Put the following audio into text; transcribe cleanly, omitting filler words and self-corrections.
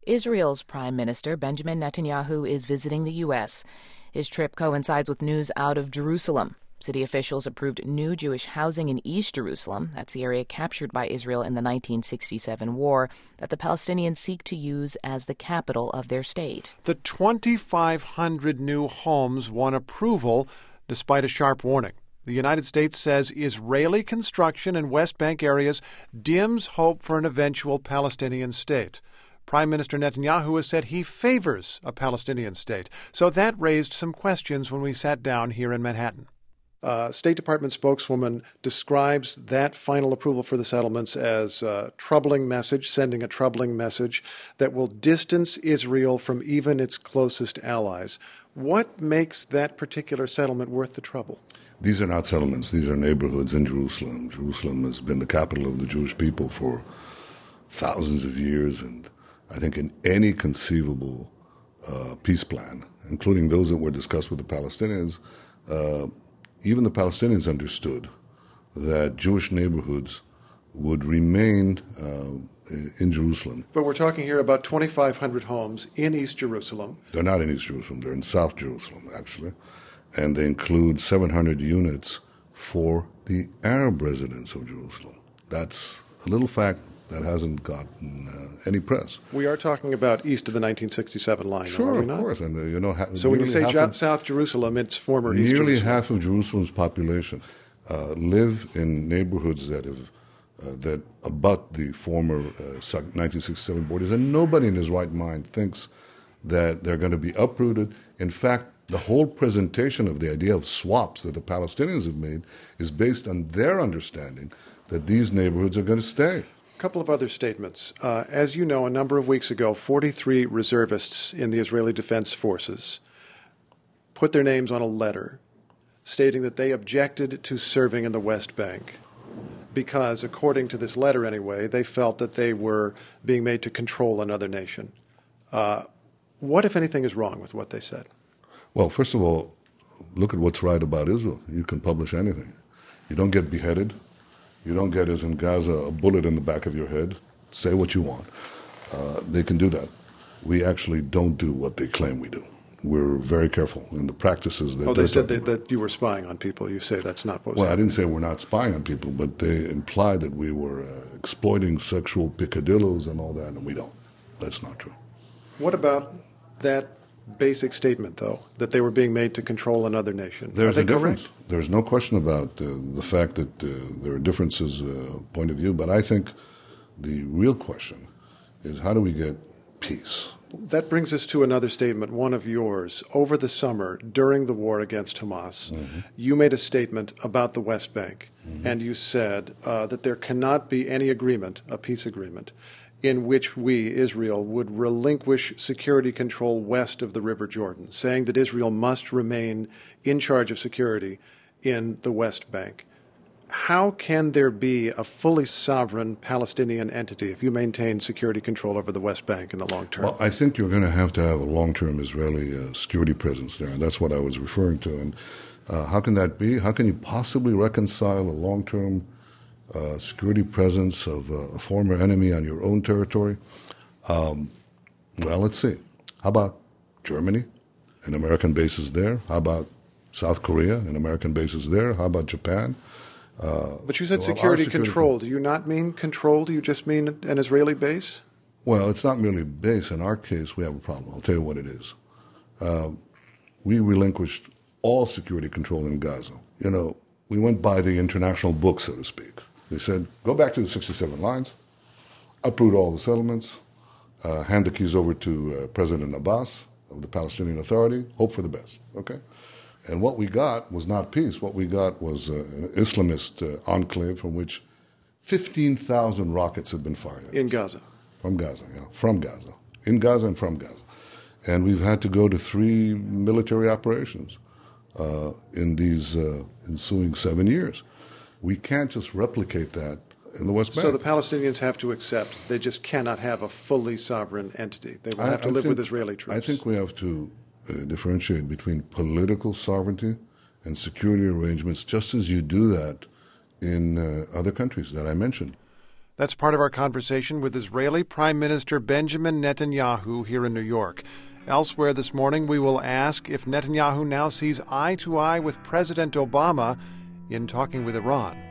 Israel's Prime Minister Benjamin Netanyahu is visiting the U.S. His trip coincides with news out of Jerusalem. City officials approved new Jewish housing in East Jerusalem, that's the area captured by Israel in the 1967 war, that the Palestinians seek to use as the capital of their state. The 2,500 new homes won approval despite a sharp warning. The United States says Israeli construction in West Bank areas dims hope for an eventual Palestinian state. Prime Minister Netanyahu has said he favors a Palestinian state. So that raised some questions when we sat down here in Manhattan. State Department spokeswoman describes that final approval for the settlements as a troubling message, sending a troubling message that will distance Israel from even its closest allies. What makes that particular settlement worth the trouble? These are not settlements. These are neighborhoods in Jerusalem. Jerusalem has been the capital of the Jewish people for thousands of years, and I think in any conceivable peace plan, including those that were discussed with the Palestinians, even the Palestinians understood that Jewish neighborhoods would remain in Jerusalem. But we're talking here about 2,500 homes in East Jerusalem. They're not in East Jerusalem. They're in South Jerusalem, actually. And they include 700 units for the Arab residents of Jerusalem. That's a little fact that hasn't gotten any press. We are talking about east of the 1967 line, sure, are we not? Of course. And, so when you say South Jerusalem, it's former East Jerusalem. Nearly half of Jerusalem's population live in neighborhoods that abut the former 1967 borders, and nobody in his right mind thinks that they're going to be uprooted. In fact, the whole presentation of the idea of swaps that the Palestinians have made is based on their understanding that these neighborhoods are going to stay. A couple of other statements. As you know, a number of weeks ago, 43 reservists in the Israeli Defense Forces put their names on a letter stating that they objected to serving in the West Bank because, according to this letter anyway, they felt that they were being made to control another nation. What, if anything, is wrong with what they said? Well, first of all, look at what's right about Israel. You can publish anything. You don't get beheaded. You don't get, as in Gaza, a bullet in the back of your head. Say what you want. They can do that. We actually don't do what they claim we do. We're very careful in the practices that they said that you were spying on people. You say that's not what was Well, happening. I didn't say we're not spying on people, but they implied that we were exploiting sexual picadillos and all that, and we don't. That's not true. What about that basic statement, though, that they were being made to control another nation? There's a difference. There's no question about the fact that there are differences of point of view, but I think the real question is how do we get peace? That brings us to another statement, one of yours. Over the summer, during the war against Hamas, you made a statement about the West Bank, and you said that there cannot be any agreement, a peace agreement, in which we, Israel, would relinquish security control west of the River Jordan, saying that Israel must remain in charge of security in the West Bank. How can there be a fully sovereign Palestinian entity if you maintain security control over the West Bank in the long term? Well, I think you're going to have a long-term Israeli security presence there, and that's what I was referring to. And how can that be? How can you possibly reconcile a long-term security presence of a former enemy on your own territory? Well, let's see. How about Germany and American bases there? How about South Korea and American bases there? How about Japan? But you said security control. Do you not mean control? Do you just mean an Israeli base? Well, it's not merely base. In our case, we have a problem. I'll tell you what it is. We relinquished all security control in Gaza. You know, we went by the international book, so to speak. They said, go back to the 67 lines, uproot all the settlements, hand the keys over to President Abbas of the Palestinian Authority, hope for the best, okay? And what we got was not peace. What we got was an Islamist enclave from which 15,000 rockets had been fired. In Gaza? From Gaza, yeah, from Gaza. In Gaza and from Gaza. And we've had to go to 3 military operations in these ensuing 7 years. We can't just replicate that in the West Bank. So the Palestinians have to accept they just cannot have a fully sovereign entity. They will have to live with Israeli troops. I think we have to differentiate between political sovereignty and security arrangements, just as you do that in other countries that I mentioned. That's part of our conversation with Israeli Prime Minister Benjamin Netanyahu here in New York. Elsewhere this morning, we will ask if Netanyahu now sees eye to eye with President Obama in talking with Iran.